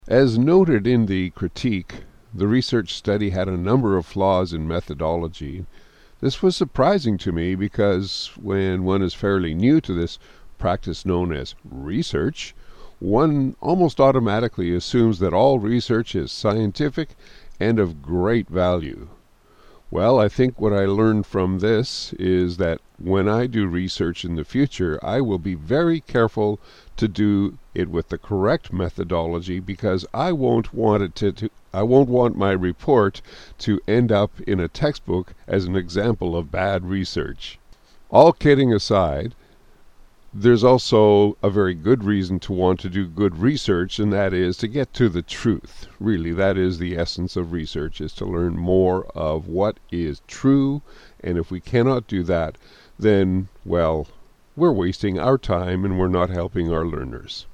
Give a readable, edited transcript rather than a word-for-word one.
As noted in the critique, the research study had a number of flaws in methodology. This was surprising to me because when one is fairly new to this practice known as research, one almost automatically assumes that all research is scientific and of great value. Well, I think what I learned from this is that when I do research in the future, I will be very careful to do it with the correct methodology because I won't want I won't want my report to end up in a textbook as an example of bad research. All kidding aside, there's also a very good reason to want to do good research, and that is to get to the truth. Really, that is the essence of research, is to learn more of what is true, and if we cannot do that, then, well, we're wasting our time and we're not helping our learners.